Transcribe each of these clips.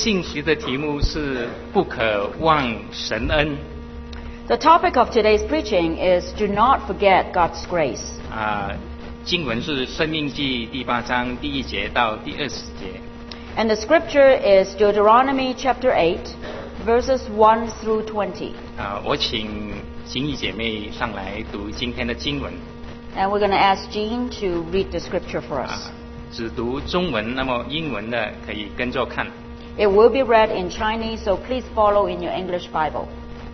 信息的题目是不可忘神恩。 The topic of today's preaching is do not forget God's grace. 经文是申命记第8章第1节到第20节。 And the scripture is Deuteronomy chapter 8, verses 1 through 20. 我请心怡姐妹上来读今天的经文。 And we're going to ask Jean to read the scripture for us. 只读中文，那么英文的可以跟着看。 It will be read in Chinese, so please follow in your English Bible.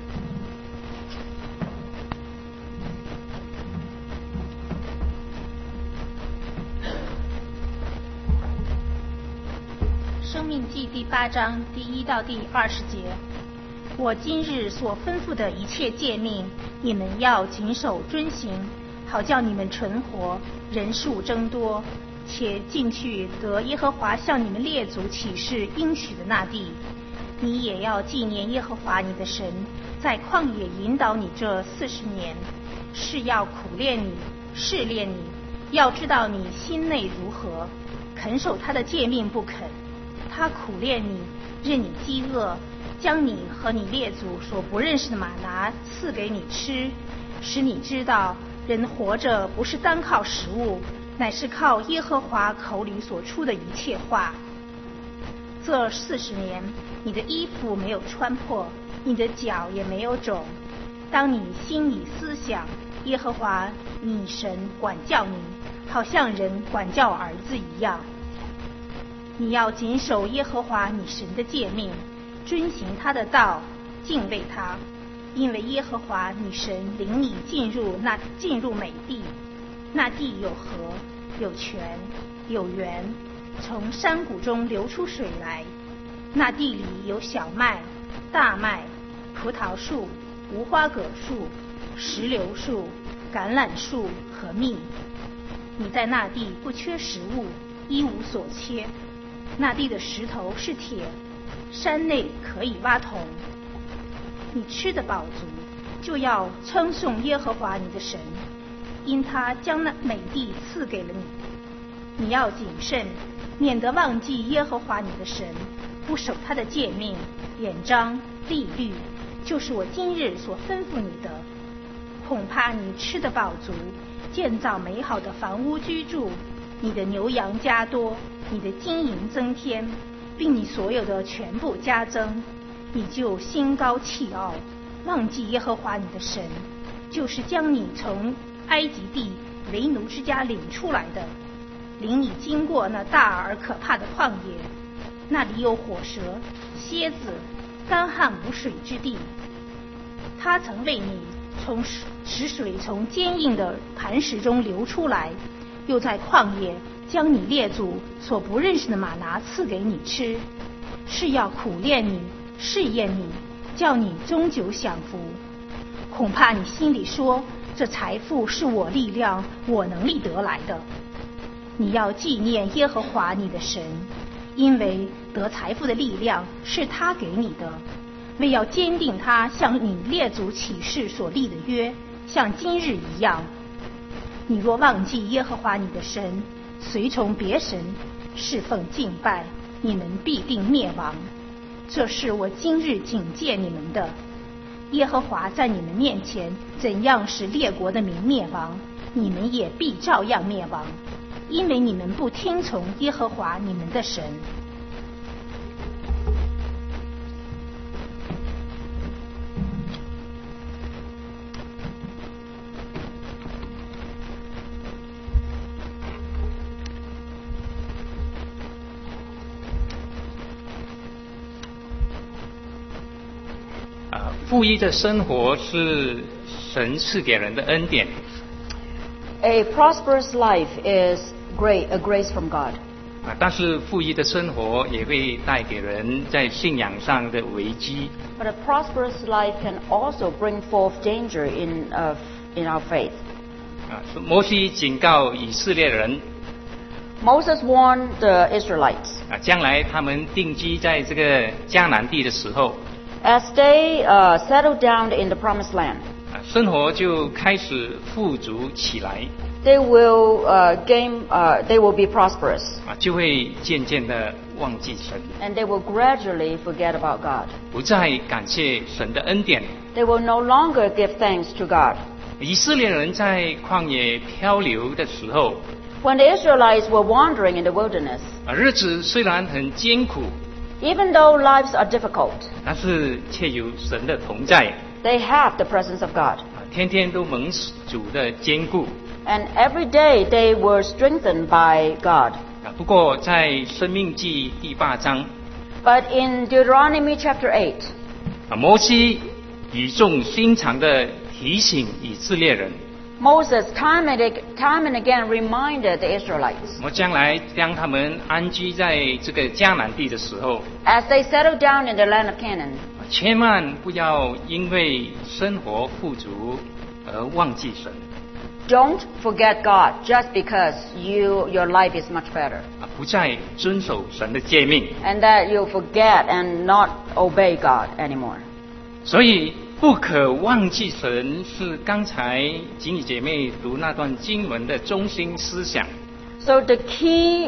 申命记第8章第1到第20节，我今日所吩咐的一切诫命，你们要谨守遵行，好叫你们存活，人数增多，且进去得耶和华向你们列祖起誓应许的那地。你也要纪念耶和华你的神，在旷野引导你这40年，是要苦练你，试炼你，要知道你心内如何，肯守他的诫命不肯。他苦练你，任你饥饿，将你和你列祖所不认识的玛拿赐给你吃，使你知道人活着不是单靠食物，乃是靠耶和华口里所出的一切话。这40年，你的衣服没有穿破，你的脚也没有肿。当你心里思想耶和华你神管教你，好像人管教儿子一样。你要谨守耶和华你神的诫命，遵行他的道，敬畏他，因为耶和华你神领你进入美地，那地有河，有泉，有源，从山谷中流出水来。那地里有小麦、大麦、葡萄树、无花果树、石榴树、橄榄树和蜜。你在那地不缺食物，一无所缺。那地的石头是铁，山内可以挖铜。你吃得饱足，就要称颂耶和华你的神，因他将那美地赐给了你。你要谨慎，免得忘记耶和华你的神，不守他的诫命、典章、律例，就是我今日所吩咐你的。恐怕你吃得饱足，建造美好的房屋居住，你的牛羊加多，你的金银增添，并你所有的全部加增，你就心高气傲，忘记耶和华你的神，就是将你从埃及地为奴之家领出来的，领你经过那大而可怕的旷野，那里有火蛇、蝎子、干旱无水之地。他曾为你使水从坚硬的磐石中流出来，又在旷野将你列祖所不认识的玛拿赐给你吃，是要苦练你，试验你，叫你终究享福。恐怕你心里说，这财富是我力量、我能力得来的。你要纪念耶和华你的神，因为得财富的力量是他给你的，为要坚定他向你列祖起誓所立的约，像今日一样。你若忘记耶和华你的神，随从别神，侍奉敬拜，你们必定灭亡。这是我今日警戒你们的。耶和华在你们面前怎样使列国的民灭亡，你们也必照样灭亡，因为你们不听从耶和华你们的神。 富裕的生活是神赐给人的恩典。 A prosperous life is a grace from God. 但是富裕的生活也会带给人在信仰上的危机。 But a prosperous life can also bring forth danger in our faith. 摩西警告以色列人 Moses warned the Israelites. 将来他们定居在这个迦南地的时候， As they settled down in the promised land, 生活就开始富足起来。 they will be prosperous. 就会渐渐的忘记神， and they will gradually forget about God. 不再感谢神的恩典。 They will no longer give thanks to God. 以色列人在旷野漂流的时候， When the Israelites were wandering in the wilderness, 日子虽然很艰苦， even though lives are difficult, 但是却有神的同在， they have the presence of God. 天天都蒙主的坚固。 And every day they were strengthened by God. 不过在申命记第8章， But in Deuteronomy chapter 8, 摩西语重心长地提醒以色列人， Moses time and again reminded the Israelites, 我将来将他们安居在这个迦南地的时候， as they settled down in the land of Canaan, 千万不要因为生活富足而忘记神， don't forget God just because your life is much better, 不再遵守神的诫命。 and that you forget and not obey God anymore. 所以不可忘记神是刚才锦女姐妹读那段经文的中心思想。 So the key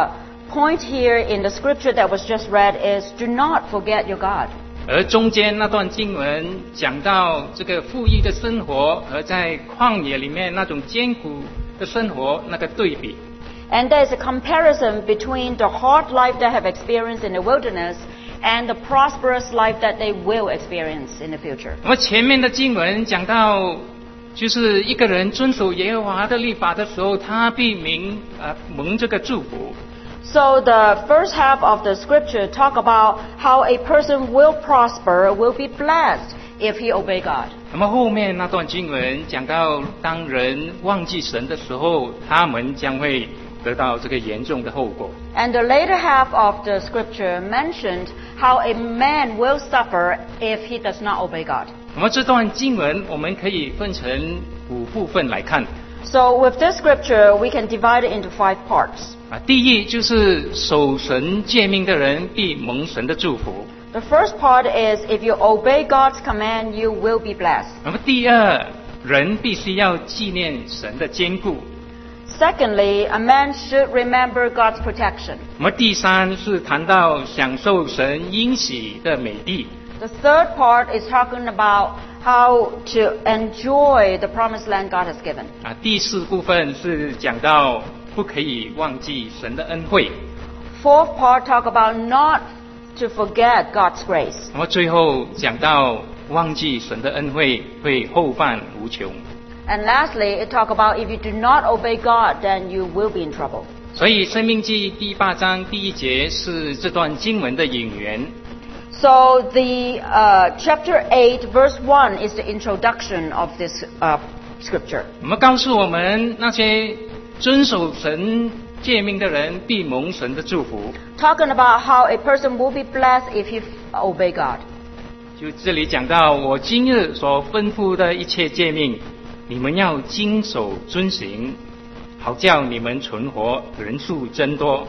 point here in the scripture that was just read is do not forget your God. 而中间那段经文讲到这个富裕的生活和在旷野里面那种艰苦的生活那个对比。 And there's a comparison between the hard life they have experienced in the wilderness and the prosperous life that they will experience in the future. 那么前面的经文讲到，就是一个人遵守耶和华的律法的时候，他必蒙这个祝福。 So the first half of the scripture talk about how a person will prosper, will be blessed if he obey God. 那么后面那段经文讲到，当人忘记神的时候，他们将会得到这个严重的后果。 And the later half of the scripture mentioned how a man will suffer if he does not obey God. 那么这段经文我们可以分成5部分来看。 So with this scripture, we can divide it into 5 parts. 第一就是守神诫命的人必蒙神的祝福。 The first part is if you obey God's command, you will be blessed. 那么第二，人必须要纪念神的坚固。 Secondly, a man should remember God's protection. 那么第三是谈到享受神应许的美地。 The third part is talking about how to enjoy the promised land God has given. 第四部分是讲到不可以忘记神的恩惠。 Fourth part talk about not to forget God's grace. 那么最后讲到忘记神的恩惠会后患无穷。 And lastly, it talk about if you do not obey God, then you will be in trouble. 所以申命记第8章第1节是这段经文的引言。 So the chapter 8, verse 1 is the introduction of this scripture. 我们告诉我们那些遵守神诫命的人必蒙神的祝福。 Talking about how a person will be blessed if he obey God. 就这里讲到，我今日所吩咐的一切诫命，你们要经守遵行，好叫你们存活，人数增多。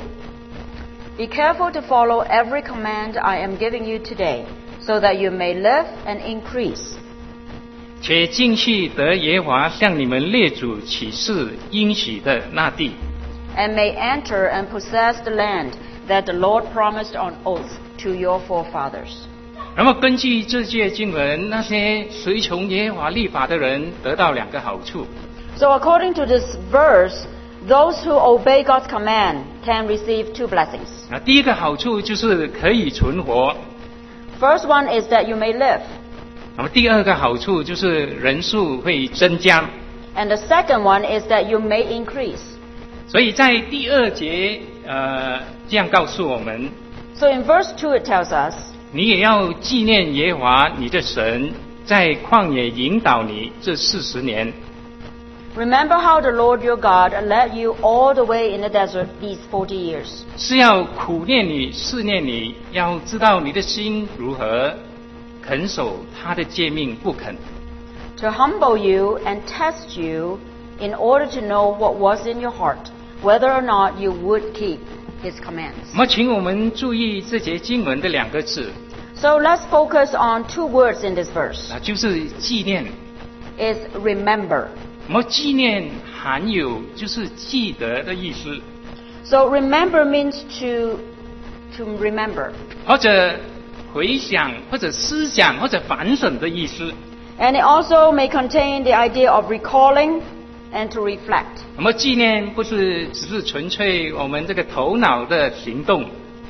Be careful to follow every command I am giving you today, so that you may live and increase. 且进去得耶和华向你们列祖起誓应许的那地。 And may enter and possess the land that the Lord promised on oath to your forefathers. 那么根据这节经文，那些随从耶和华律法的人得到2个好处。 So according to this verse, those who obey God's command can receive 2 blessings. 第一个好处就是可以存活。 First one is that you may live. 那么第二个好处就是人数会增加。 And the second one is that you may increase. 所以在第2节，这样告诉我们， So in verse 2 it tells us, 你也要纪念耶和华你的神，在旷野引导你这40年。 remember how the Lord your God led you all the way in the desert these 40 years. 是要苦练你、试炼你，要知道你的心如何，肯守他的诫命不肯。 To humble you and test you in order to know what was in your heart, whether or not you would keep His commands. 那么，请我们注意这节经文的2个字， So let's focus on 2 words in this verse. 就是纪念。 Is remember. 那么纪念含有就是记得的意思。 So remember means to to remember. 或者回想，或者思想，或者反省的意思。 And it also may contain the idea of recalling and to reflect. 那么纪念不是只是纯粹我们这个头脑的行动，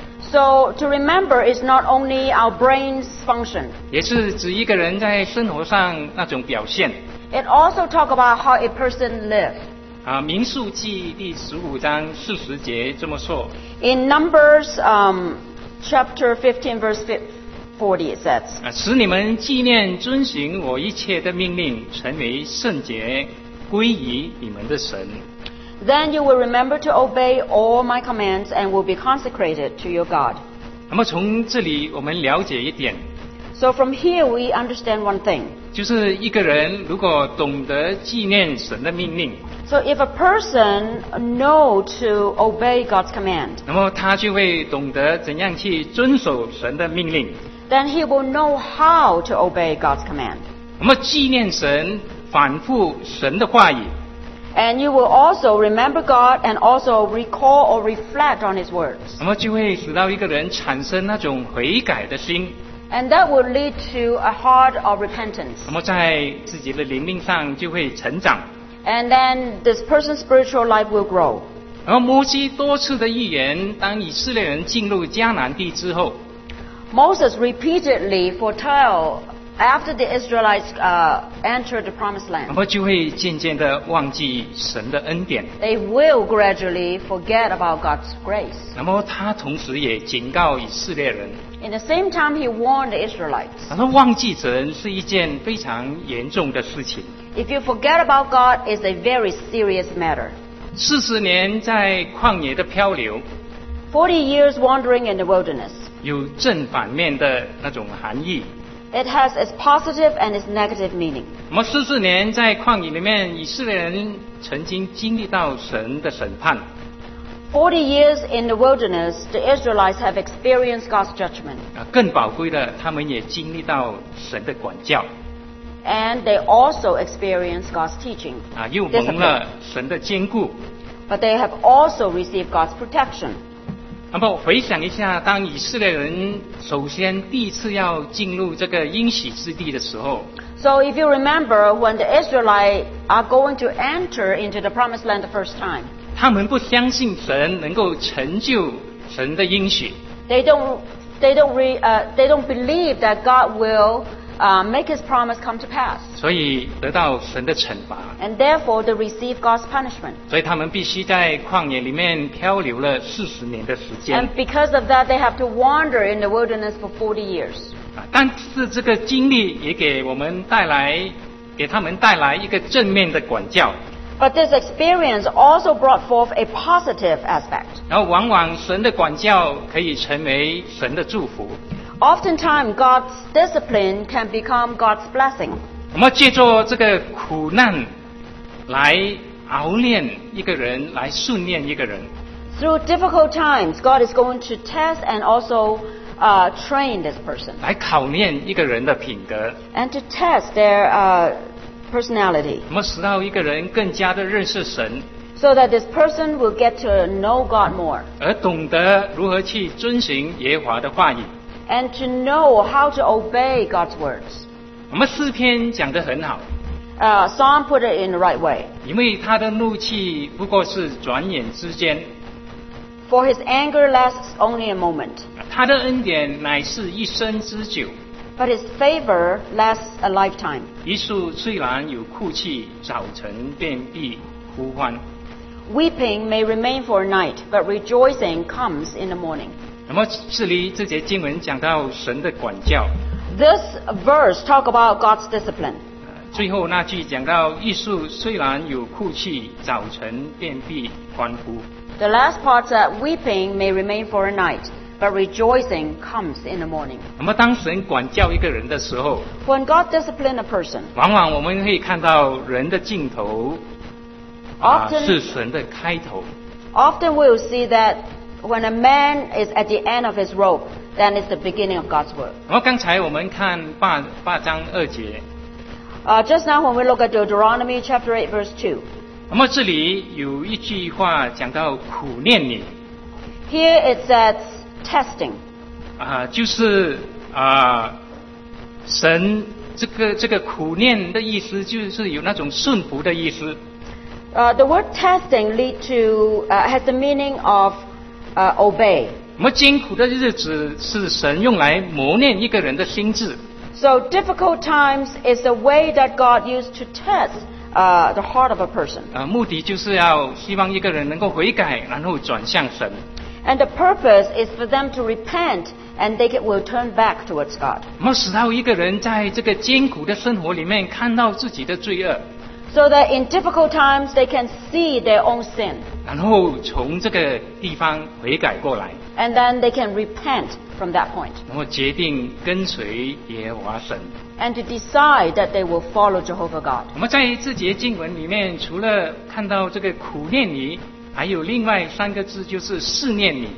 So to remember is not only our brain's function. 也是指一个人在生活上那种表现。 It also talk about how a person lives. 民数记第15章40节这么说。 In Numbers chapter 15 verse 40 it says, 使你们纪念遵行我一切的命令，成为圣洁，归于你们的神。 Then you will remember to obey all my commands and will be consecrated to your God. 那么从这里我们了解一点， So from here we understand one thing. 就是一个人如果懂得纪念神的命令， So if a person know to obey God's command, 那么他就会懂得怎样去遵守神的命令。 then he will know how to obey God's command. 那么纪念神，反复神的话语， And you will also remember God and also recall or reflect on His words. 那么就会使到一个人产生那种悔改的心。 And that will lead to a heart of repentance. 那么在自己的灵命上就会成长。 And then this person's spiritual life will grow. 然后摩西多次的预言，当以色列人进入迦南地之后， Moses repeatedly foretold after the Israelites entered the promised 那 land. 么就会渐渐的忘记神的恩典。 They will gradually forget about God's grace. 那么他同时也警告以色列人， In the same time, he warned the Israelites. 他说忘记神是一件非常严重的事情。 If you forget about God, it's a very serious matter. 40年在旷野的漂流， 40 years wandering in the wilderness. 有正反面的那种含义。 It has its positive and its negative meaning. 那么44年在旷野里面，以色列人曾经经历到神的审判。 40 years in the wilderness, the Israelites have experienced God's judgment. 更宝贵的，他们也经历到神的管教。 And they also experienced God's teaching. 又蒙了神的坚固。 But they have also received God's protection. 那么回想一下，当以色列人首先第一次要进入这个应许之地的时候， So if you remember, when the Israelites are going to enter into the promised land the first time, 他们不相信神能够成就神的应许， they don't believe that God will make His promise come to pass. 所以得到神的惩罚。 And therefore they receive God's punishment. 所以他们必须在旷野里面漂流了40年的时间 And。because of that, they have to wander in the wilderness for 40 years. 但是这个经历也给他们带来一个正面的管教。 But this experience also brought forth a positive aspect. 然后往往神的管教可以成为神的祝福。 Oftentimes, God's discipline can become God's blessing. 我们借助这个苦难来熬练一个人，来训练一个人。 Through difficult times, God is going to test and also train this person 来考验一个人的品格， and to test their personality 我们使到一个人更加的认识神， so that this person will get to know God more 而懂得如何去遵行耶和华的话语。 and to know how to obey God's words. 我们诗篇讲得很好， Psalm put it in the right way. 因为他的怒气不过是转眼之间， For his anger lasts only a moment, 他的恩典乃是一生之久。 but his favor lasts a lifetime. 一树虽然有哭泣，早晨便必呼唤。 Weeping may remain for a night, but rejoicing comes in the morning. 那么这里这节经文讲到神的管教， This verse talk about God's discipline. 最后那句讲到一树虽然有哭泣，早晨便必欢呼。 The last part said, weeping may remain for a night, but rejoicing comes in the morning. 那么当神管教一个人的时候， When God disciplines a person, 往往我们会看到人的尽头， Often- 是神的开头。 often we'll see that when a man is at the end of his rope, then it's the beginning of God's work. 那么刚才我们看8章2节， Just now when we look at Deuteronomy chapter 8 verse 2, 那么这里有一句话讲到苦念你， here it says, testing. 就是神这个苦念的意思，就是有那种顺服的意思。 The word testing has the meaning of obey. 我们艰苦的日子是神用来磨练一个人的心智。 So difficult times is the way that God used to test the heart of a person. 目的就是要希望一个人能够悔改，然后转向神。 And the purpose is for them to repent and they will turn back towards God. 我们使到一个人在这个艰苦的生活里面看到自己的罪恶， So that in difficult times they can see their own sin. 然后从这个地方悔改过来， And then they can repent from that point. 然后决定跟随耶和华神。 And to decide that they will follow Jehovah God. 我们在这节经文里面，除了看到这个苦念你，还有另外3个字，就是试念你。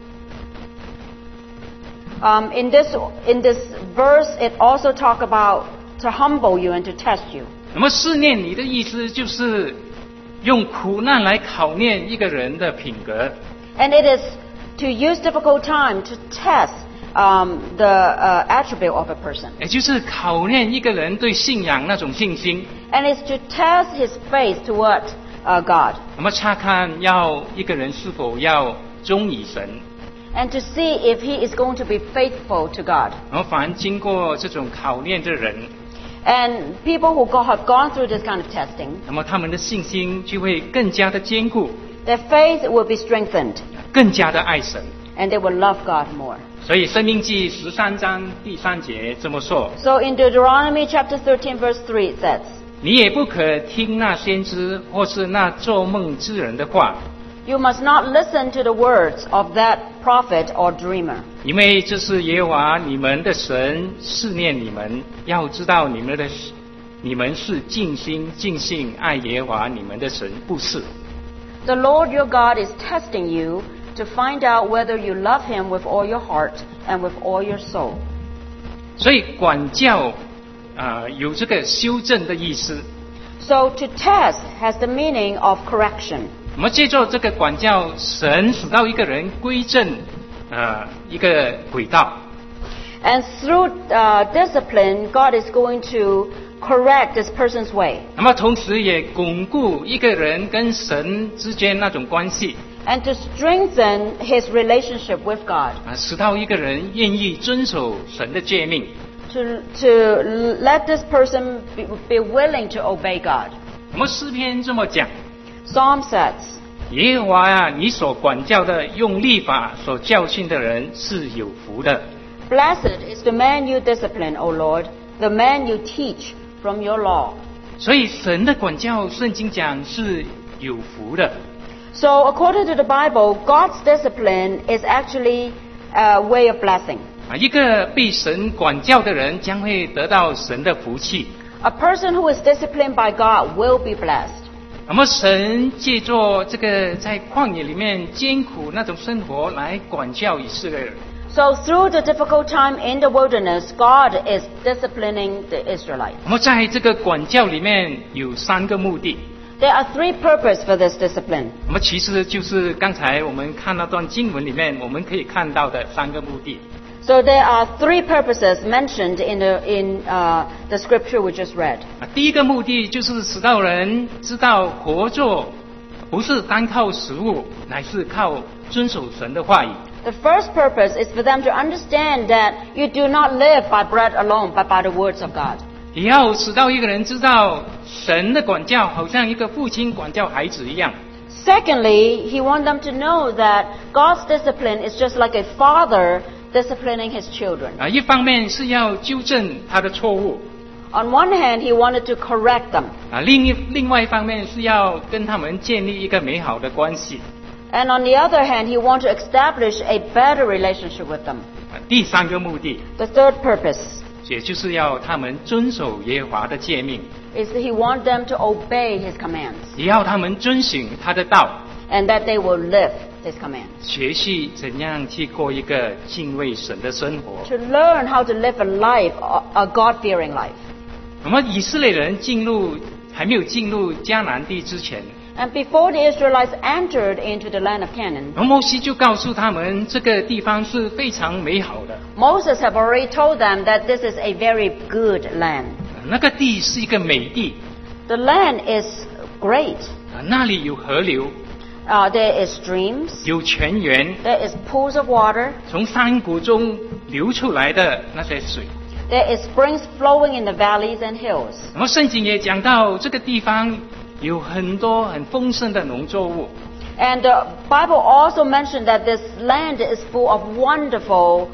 In this verse, it also talk about to humble you and to test you. 那么试念你的意思就是用苦难来考验一个人的品格。 And it is to use difficult time to test the attribute of a person. 也就是考验一个人对信仰那种信心。 And it's to test his faith toward God. 那么查看要一个人是否要忠于神。 And to see if he is going to be faithful to God. 然后凡经过这种考验的人， And people who have gone through this kind of testing, 那么他们的信心就会更加的坚固， their faith will be strengthened 更加的爱神。 and they will love God more. 所以申命记13章第3节这么说： So in Deuteronomy chapter 13 verse 3 it says, 你也不可听那先知或是那做梦之人的话， You must not listen to the words of that prophet or dreamer. 因为这是耶和华你们的神试炼你们，要知道你们是尽心尽性爱耶和华你们的神，不是。 The Lord your God is testing you to find out whether you love him with all your heart and with all your soul. 所以管教有这个修正的意思。 So to test has the meaning of correction. 我们借助这个管教，神使到一个人归正一个轨道。 And through discipline, God is going to correct this person's way. 那么同时也巩固一个人跟神之间那种关系， And to strengthen his relationship with God. 使到一个人愿意遵守神的诫命。 To let this person be willing to obey God. 我们诗篇这么讲： Psalm says, 耶和华啊，你所管教的，用律法所教训的人是有福的。 Blessed is the man you discipline, O Lord, the man you teach from your law. 所以神的管教，圣经讲是有福的。 So according to the Bible, God's discipline is actually a way of blessing. 一个被神管教的人将会得到神的福气。 A person who is disciplined by God will be blessed. 那么神借助这个在旷野里面艰苦那种生活来管教以色列人。 So through the difficult time in the wilderness, God is disciplining the Israelites. 那么在这个管教里面有3个目的。 There are 3 purposes for this discipline. 那么其实就是刚才我们看那段经文里面我们可以看到的3个目的。 So there are 3 purposes mentioned in the scripture we just read. 第一个目的就是使到人知道活着不是单靠食物，乃是靠遵守神的话语。 The first purpose is for them to understand that you do not live by bread alone, but by the words of God. 也要使到一个人知道神的管教好像一个父亲管教孩子一样。 Secondly, he wants them to know that God's discipline is just like a father disciplining his children. 一方面是要纠正他的错误， On one hand, he wanted to correct them. 另外一方面是要跟他们建立一个美好的关系。 And on the other hand, he wanted to establish a better relationship with them. 第3个目的， The third purpose 也就是要他们遵守耶和华的诫命， is that he wants them to obey his commands 也要他们遵循他的道， and that they will live his commands. 学习怎样去过一个敬畏神的生活。 To learn how to live a life, a God-fearing life. 我们以色列人还没有进入迦南地之前， And before the Israelites entered into the land of Canaan, 而摩西就告诉他们，这个地方是非常美好的， Moses have already told them that this is a very good land. 那个地是一个美地， The land is great. 那里有河流， There is streams. 有泉源， There is pools of water. 从山谷中流出来的那些水。 There is springs flowing in the valleys and hills. 然后圣经也讲到这个地方有很多很丰盛的农作物， And the Bible also mentioned that this land is full of wonderful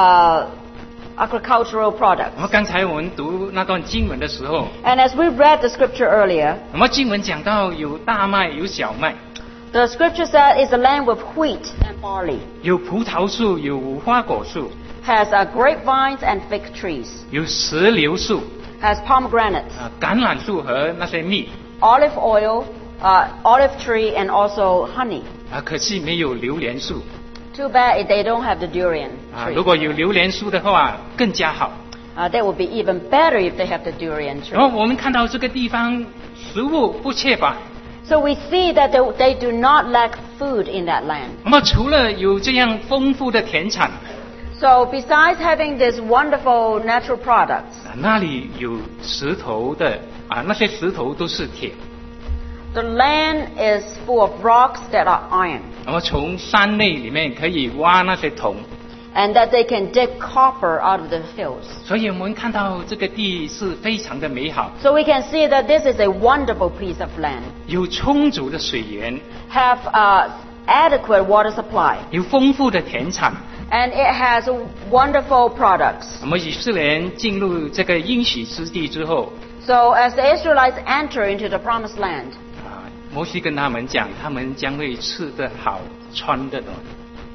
agricultural 然 products. 后刚才我们读那段经文的时候， And as we read the scripture earlier, 那么经文讲到有大麦，有小麦， the scripture said it's a land with wheat and barley, 有葡萄树，有无花果树， has grapevines and fig trees, 有石榴树， has pomegranates, 橄榄树和那些蜜， olive oil, olive tree, and also honey. 可惜没有榴莲树。 Too bad they don't have the durian 如 tree. 果有榴莲树的话，更加好。 That would be even better if they have the durian 然后 tree. 我们看到这个地方食物不缺乏， So we see that they do not lack food in that land. 那么除了有这样丰富的田产， So besides having these wonderful natural products, 那里有石头的那些石头都是铁。 the land is full of rocks that are iron, 那么从山内里面可以挖那些铜， and that they can dig copper out of the hills. 所以我们看到这个地是非常的美好， So we can see that this is a wonderful piece of land. 有充足的水源， Have adequate water supply, 有丰富的田产。 and it has wonderful products. 那么以色列人进入这个应许之地之后， So as the Israelites enter into the promised land, 摩西跟他们讲，他们将会吃得好，穿得暖。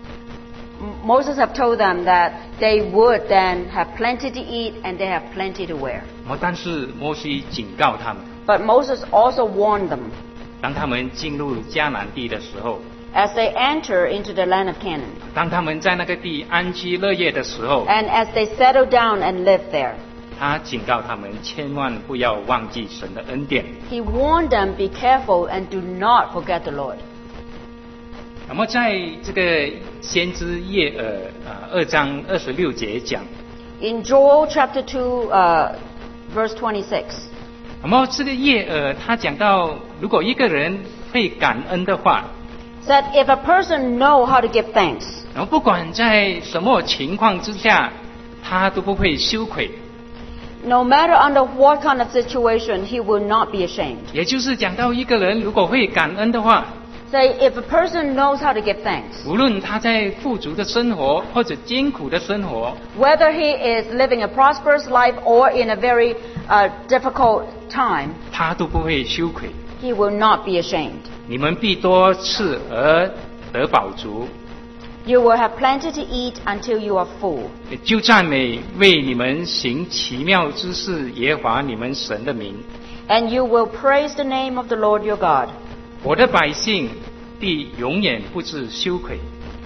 Moses have told them that they would then have plenty to eat and they have plenty to wear. 但是摩西警告他们， But Moses also warned them 当他们进入迦南地的时候， as they enter into the land of Canaan, 当他们在那个地安居乐业的时候， and as they settle down and live there. 他警告他们千万不要忘记神的恩典。 He warned them, be careful and do not forget the Lord. 那么在这个先知耶2章26节讲， In Joel chapter 2, verse 26, 那么这个耶他讲到，如果一个人会感恩的话， said, if a person know how to give thanks, 然后不管在什么情况之下，他都不会羞愧。 no matter under what kind of situation, he will not be ashamed. 也就是讲到一个人如果会感恩的话， Say, if a person knows how to give thanks, 无论他在富足的生活或者艰苦的生活， whether he is living a prosperous life or in a very difficult time, 他都不会羞愧。 he will not be ashamed. 你们必多吃而得饱足， You will have plenty to eat until you are full. 就赞美为你们行奇妙之事耶和华你们神的名。 And you will praise the name of the Lord your God. 我的百姓必永远不致羞愧。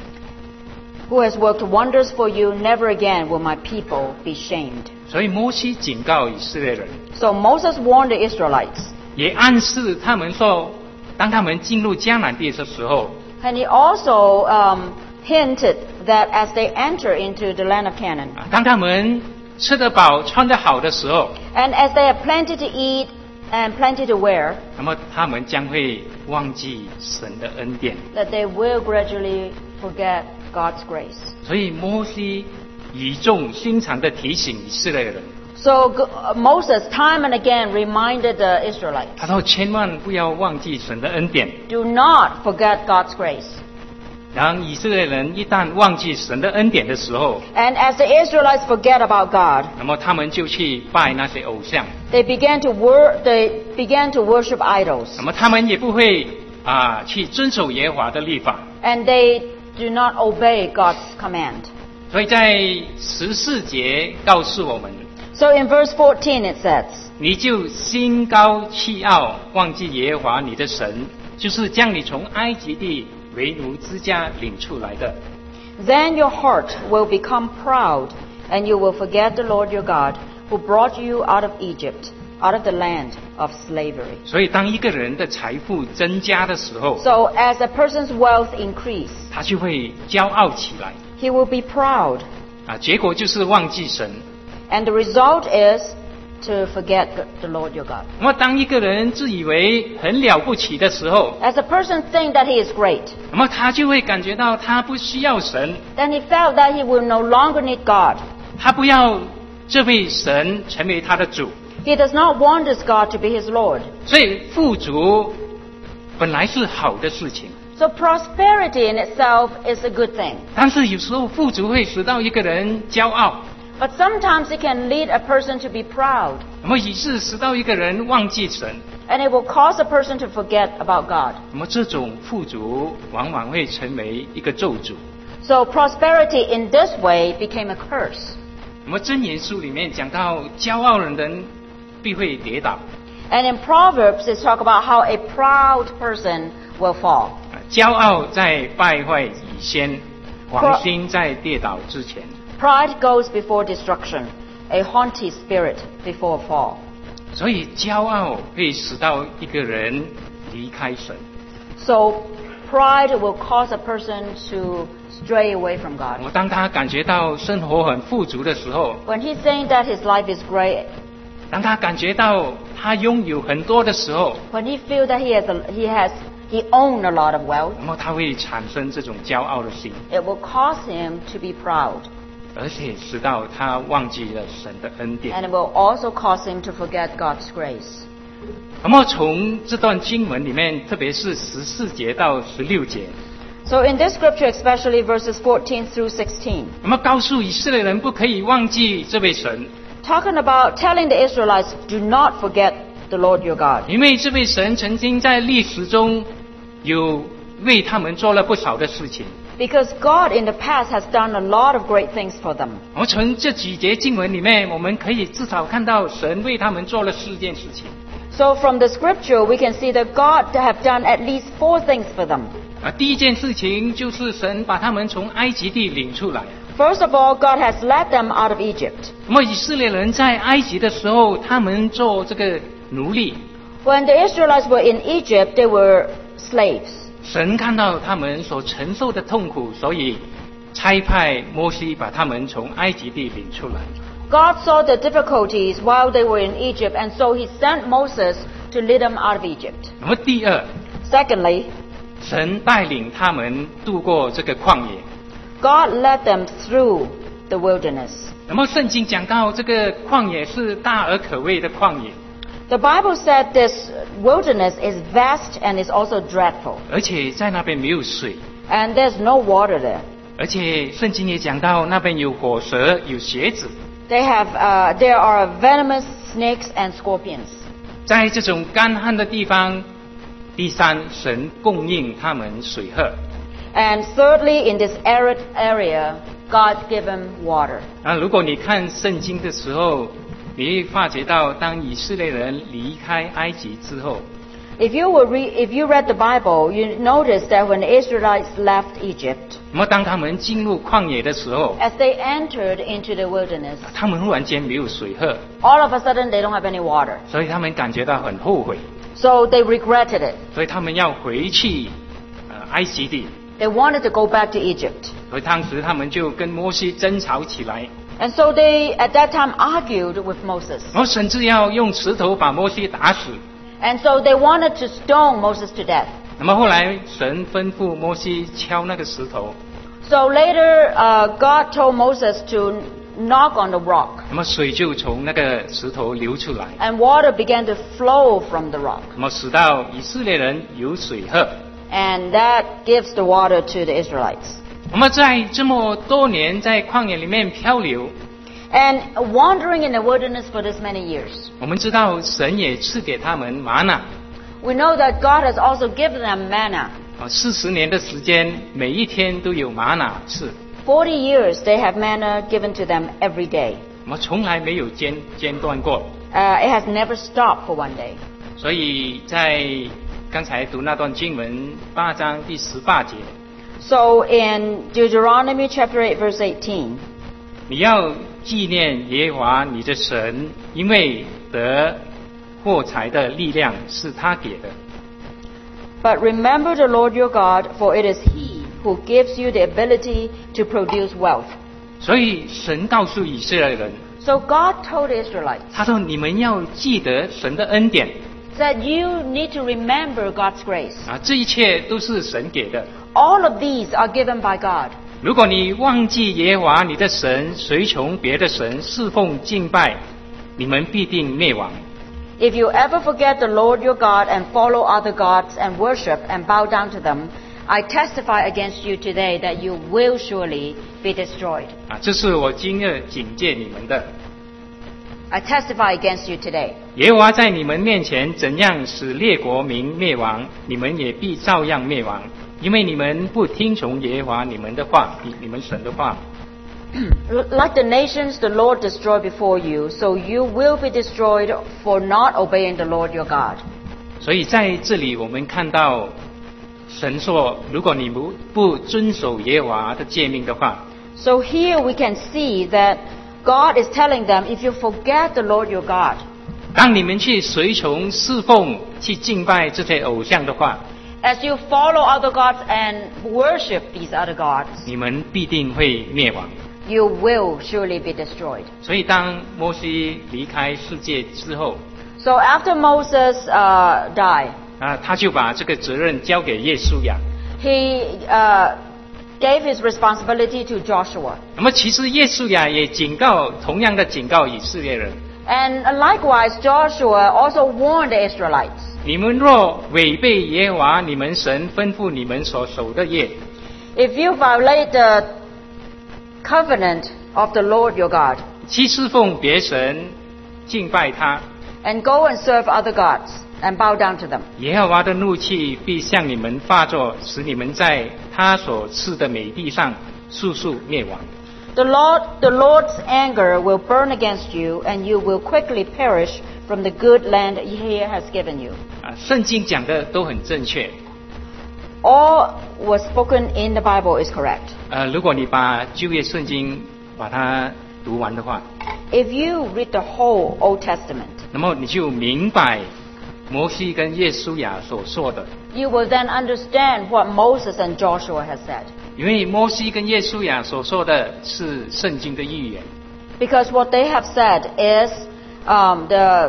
Who has worked wonders for you, never again will my people be shamed. 所以摩西警告以色列人， So Moses warned the Israelites, 也暗示他们说，当他们进入迦南地的时候， and he also hinted that as they enter into the land of Canaan, 当他们吃得饱、穿得好的时候， and as they have plenty to eat and plenty to wear, 那么他们将会忘记神的恩典。 that they will gradually forget God's grace. 所以摩西语重心长地提醒以色列人， So Moses time and again reminded the Israelites, 他说千万不要忘记神的恩典。 do not forget God's grace. 然后以色列人一旦忘记神的恩典的时候， And as the Israelites forget about God, 那么他们就去拜那些偶像， they began to worship idols, 那么他们也不会去遵守耶和华的律法。 and they do not obey God's command. 所以在14节告诉我们， So in verse 14 it says, 你就心高气傲，忘记耶和华你的神，就是将你从埃及地为奴之家领出来的。 then your heart will become proud, and you will forget the Lord your God, who brought you out of Egypt, out of the land of slavery. 所以当一个人的财富增加的时候， So as a person's wealth increase, 他就会骄傲起来 he will be proud. 结果就是忘记神。 And the result is to forget the Lord your God. 那么当一个人自以为很了不起的时候， As a person think that he is great, 那么他就会感觉到他不需要神， then he felt that he will no longer need God. 他不要这位神成为他的主。 He does not want this God to be his Lord. 所以富足本来是好的事情， So prosperity in itself is a good thing. 但是有时候富足会使到一个人骄傲， But sometimes it can lead a person to be proud. 那么以致使到一个人忘记神。 And it will cause a person to forget about God. 那么这种富足往往会成为一个咒诅。 So prosperity in this way became a curse. 那么箴言书里面讲到，骄傲的人必会跌倒。 And in Proverbs, it talks about how a proud person will fall. 骄傲在败坏以先，狂心在跌倒之前。 Pride goes before destruction, a haughty spirit before a fall. 所以骄傲会使到一个人离开神。 So pride will cause a person to stray away from God. 当他感觉到生活很富足的时候， When he's saying that his life is great, 当他感觉到他拥有很多的时候， when he feels that he owns a lot of wealth, 那么他会产生这种骄傲的心， it will cause him to be proud. 而且使到他忘记了神的恩典。 And it will also cause him to forget God's grace. 那么从这段经文里面，特别是14节到16节， So in this scripture, especially verses 14 through 16, 那么告诉以色列人不可以忘记这位神， talking about telling the Israelites, do not forget the Lord your God. 因为这位神曾经在历史中有为他们做了不少的事情。 Because God in the past has done a lot of great things for them. 我们从这几节经文里面，我们可以至少看到神为他们做了4件事情。 So from the scripture, we can see that God have done at least 4 things for them. 第一件事情就是神把他们从埃及地领出来。 First of all, God has led them out of Egypt. 那么以色列人在埃及的时候，他们做这个奴隶， When the Israelites were in Egypt, they were slaves. 神看到他们所承受的痛苦，所以差派摩西把他们从埃及地领出来。 God saw the difficulties while they were in Egypt, and so he sent Moses to lead them out of Egypt. 那么第二， Secondly, 神带领他们渡过这个旷野。 God led them through the wilderness. 那么圣经讲到这个旷野是大而可畏的旷野， The Bible said this wilderness is vast and is also dreadful, 而且在那边没有水， and there's no water there. 而且圣经也讲到那边有火蛇、有蝎子。 There are venomous snakes and scorpions. 在这种干旱的地方，第三，神供应他们水喝。 And thirdly, in this arid area, God gave them water. 如果你看圣经的时候，你会发觉到，当以色列人离开埃及之后， If you read the Bible, you notice that when the Israelites left Egypt, 那么当他们进入旷野的时候， as they entered into the wilderness, 他们忽然间没有水喝， all of a sudden they don't have any water. 所以他们感觉到很后悔， So they regretted it. 所以他们要回去埃及地。 They wanted to go back to Egypt. 所以当时他们就跟摩西争吵起来， And so they, at that time, argued with Moses. 然后甚至要用石头把摩西打死。 And so they wanted to stone Moses to death. 那么后来神吩咐摩西敲那个石头， So later, God told Moses to knock on the rock, 那么水就从那个石头流出来， and water began to flow from the rock. 那么使到以色列人有水喝。 And that gives the water to the Israelites. 那么在这么多年在旷野里面漂流， And wandering in the wilderness for this many years, 我们知道神也赐给他们玛瑙 we know that God has also given them manna. ，40年的时间，每一天都有玛瑙吃， 40 years they have manna given to them every day. 那么从来没有间断过。 It has never stopped for one day. 所以在刚才读那段经文8章第18节， So in Deuteronomy chapter 8 verse 18, 你要纪念耶和华你的神，因为得获财的力量是他给的。 But remember the Lord your God, for it is He who gives you the ability to produce wealth. 所以神告诉以色列人， So God told the Israelites 他说你们要记得神的恩典 that you need to remember God's grace. 啊，这一切都是神给的。 All of these are given by God. 如果你忘记耶和华你的神，随从别的神侍奉敬拜，你们必定灭亡。 If you ever forget the Lord your God and follow other gods and worship and bow down to them, I testify against you today that you will surely be destroyed. 啊，这是我今日警戒你们的。 I testify against you today. 耶和华在你们面前怎样使列国民灭亡，你们也必照样灭亡，因为你们不听从耶和华你们的话，你们神的话。 Like the nations the Lord destroyed before you, so you will be destroyed for not obeying the Lord your God. 所以在这里我们看到神说，如果你不遵守耶和华的诫命的话， So here we can see that God is telling them, if you forget the Lord your God, 当你们去随从侍奉、去敬拜这些偶像的话， as you follow other gods and worship these other gods, 你们必定会灭亡。 you will surely be destroyed. 所以当摩西离开世界之后， So after Moses died, 啊，他就把这个责任交给耶稣亚。 he gave his responsibility to Joshua. 那么其实耶稣亚也同样的警告以色列人： And likewise, Joshua also warned the Israelites. 你们若违背耶和华你们神吩咐你们所守的业， If you violate the covenant of the Lord your God 去侍奉别神、敬拜他， and go and serve other gods and bow down to them, 耶和华的怒气必向你们发作，使你们在他所赐的美地上速速灭亡。 the Lord's anger will burn against you, and you will quickly perish from the good land He has given you. 啊，圣经讲的都很正确。 All was spoken in the Bible is correct. 如果你把旧约圣经把它读完的话， If you read the whole Old Testament, 那么你就明白摩西跟耶稣亚所说的。 you will then understand what Moses and Joshua has said. 因为摩西跟耶稣亚所说的是圣经的预言， Because what they have said is the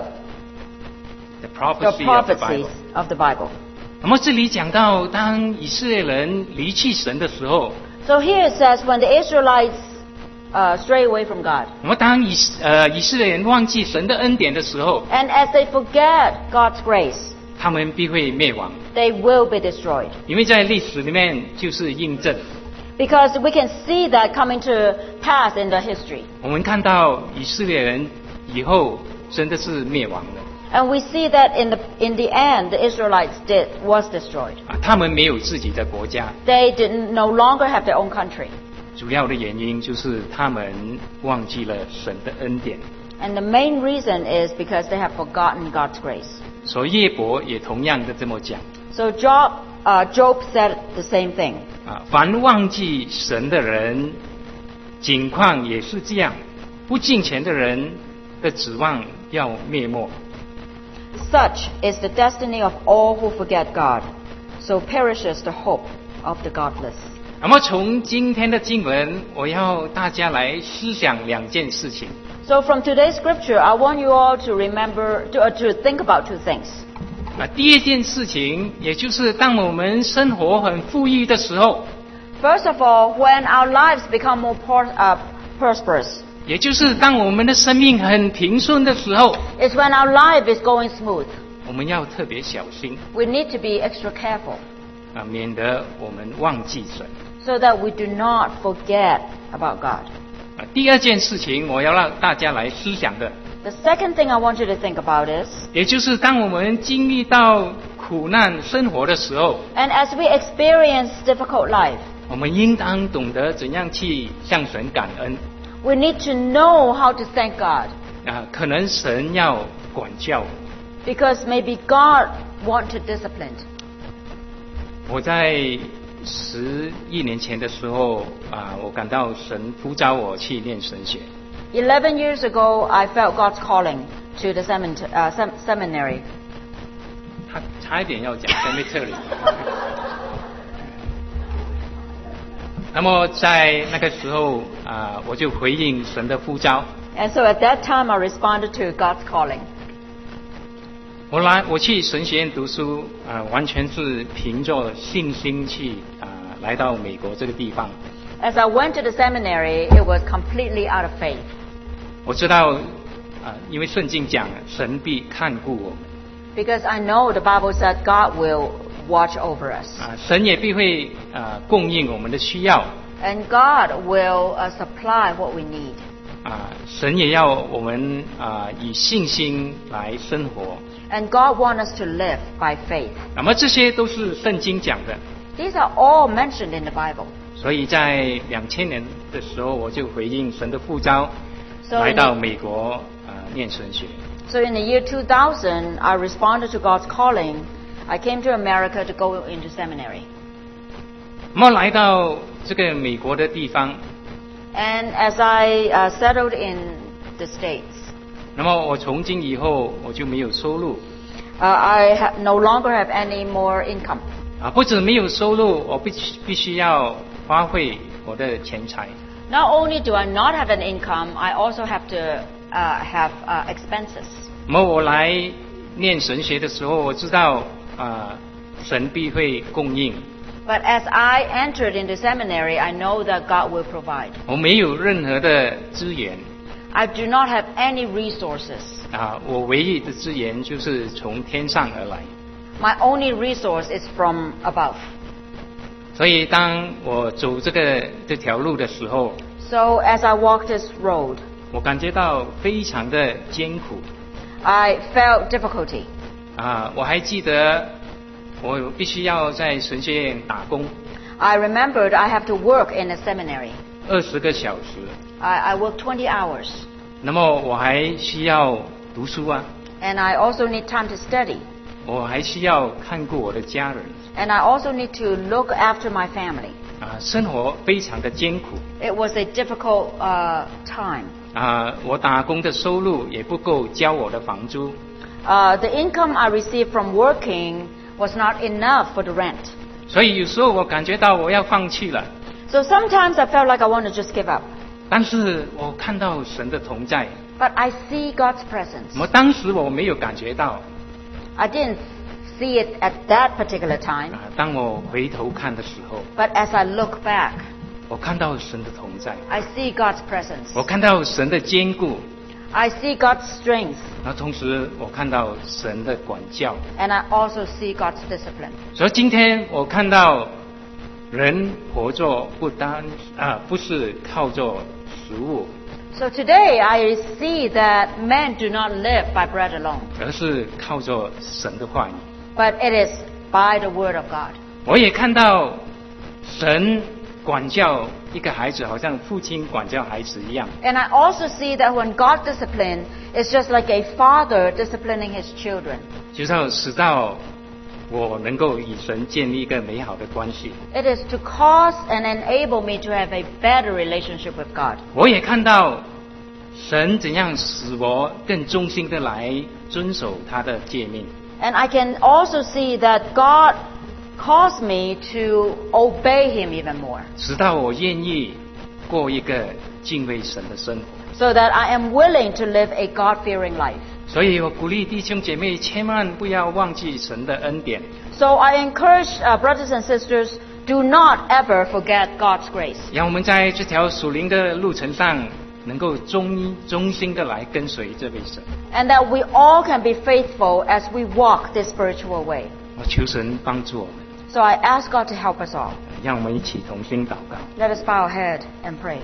prophecies of the prophecies Bible。 of the Bible. 那么这里讲到，当以色列人离弃神的时候， So here it says, when the Israelites stray away from God, 那么当以色列人忘记神的恩典的时候， and as they forget God's grace, 他们必会灭亡。 they will be destroyed. 因为在历史里面就是印证， Because we can see that coming to pass in the history. 我们看到以色列人以后真的是灭亡了 And we see that in the end, the Israelites was destroyed. 啊，他们没有自己的国家， They no longer have their own country. 主要的原因就是他们忘记了神的恩典。 And the main reason is because they have forgotten God's grace. 所以耶伯也同样的这么讲 So Job said the same thing. 啊，凡忘记神的人，景况也是这样，不敬虔的人的指望要灭没。 Such is the destiny of all who forget God. So perishes the hope of the godless. 那么从今天的经文，我要大家来思想两件事情。 So from today's scripture, I want you all to remember, to think about two things. 啊，第一件事情，也就是当我们生活很富裕的时候， First of all, when our lives become more prosperous, 也就是当我们的生命很平顺的时候， is when our life is going smooth. 我们要特别小心 We need to be extra careful 啊，免得我们忘记神。 so that we do not forget about God. 啊，第二件事情，我要让大家来思想的， The second thing I want you to think about is, 也就是当我们经历到苦难生活的时候， and as we experience difficult life, 我们应当懂得怎样去向神感恩 we need to know how to thank God. 啊。可能神要管教。 Because maybe God wants to discipline. 我在11年前的时候啊，我感到神呼召我去念神学。 11 years ago, I felt God's calling to the seminary. 他差一点要讲 cemetery。那么在那个时候我就回应神的呼召。 And so at that time I responded to God's calling. 我去神学院读书完全是凭着信心去来到美国这个地方。 As I went to the seminary, it was completely out of faith. 我知道因为圣经讲神必看顾我们。 Because I know the Bible said God will watch over us. 神也必会供应我们的需要。 And God will supply what we need. 神也要我们以信心来生活。 And God wants us to live by faith. 那么这些都是圣经讲的。 These are all mentioned in the Bible. 所以在2000年的时候，我就回应神的呼召， So 来到美国念神学。 So in the year 2000, I responded to God's calling. I came to America to go into seminary. 那么来到这个美国的地方， And as I settled in the States, 那么我从今以后我就没有收入。 I no longer have any more income. 不止没有收入，我必须要花费我的钱财。 Not only do I not have an income, I also have to have expenses. 那么我来念神学的时候，我知道神必会供应。 But as I entered into seminary, I know that God will provide. 我没有任何的资源。 I do not have any resources. 我唯一的资源就是从天上而来。 My only resource is from above. 所以当我走这条路的时候， So as I walked this road, 我感觉到非常的艰苦。 I felt difficulty. 我还记得我必须要在神学院打工。 I remembered I have to work in a seminary. 20个小时。 I work 20 hours. 那么我还需要读书啊。 And I also need time to study. 我还需要看顾我的家人。 And I also need to look after my family. 生活非常的艰苦。 It was a difficult time. 我打工的收入也不够交我的房租。 The income I received from working was not enough for the rent. 所以有时候我感觉到我要放弃了。 So sometimes I felt like I want to just give up. 但是我看到神的同在。 But I see God's presence. 当时我没有感觉到。 I didn't see it at that particular time. 当我回头看的时候。 But as I look back, 我看到神的同在。 I see God's presence. 我看到神的坚固。 I see God's strength. 同时我看到神的管教。 And I also see God's discipline. 所以今天我看到人活着不是靠着食物。 So today I see that men do not live by bread alone. 而是靠着神的话语。 But it is by the word of God. 我也看到神管教一个孩子，好像父亲管教孩子一样。 And I also see that when God disciplines, it's just like a father disciplining his children. 就是要使到我能够与神建立一个美好的关系。 It is to cause and enable me to have a better relationship with God. 我也看到神怎样使我更忠心的来遵守他的诫命。 And I can also see that God caused me to obey Him even more. 直到我愿意过一个敬畏神的生活。 So that I am willing to live a God-fearing life. 所以我鼓励弟兄姐妹千万不要忘记神的恩典。 So I encourage brothers and sisters, do not ever forget God's grace. 让我们在这条属灵的路程上，能够忠心的来跟随这位神。 And that we all can be faithful as we walk this spiritual way. 我求神帮助我们。 So I ask God to help us all. 让我们一起同心祷告。 Let us bow our head and pray.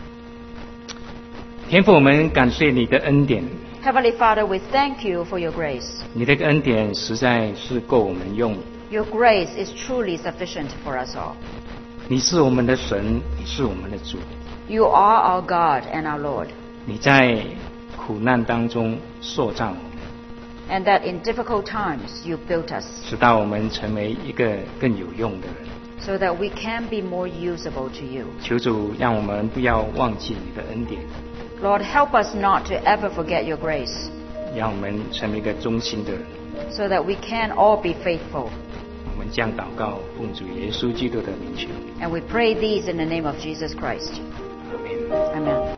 天父，我们感谢你的恩典。 Heavenly Father, we thank you for your grace. 你的恩典实在是够我们用。 Your grace is truly sufficient for us all. 你是我们的神，你是我们的主。 You are our God and our Lord. 你在苦难当中塑造我们， And that in difficult times you built us 使到我们成为一个更有用的人。 so that we can be more usable to you. 求主让我们不要忘记你的恩典。 Lord, help us not to ever forget your grace. 让我们成为一个忠心的人。 so that we can all be faithful. 我们将祷告奉主耶稣基督的名求， And we pray these in the name of Jesus Christ. 阿门。 Amen.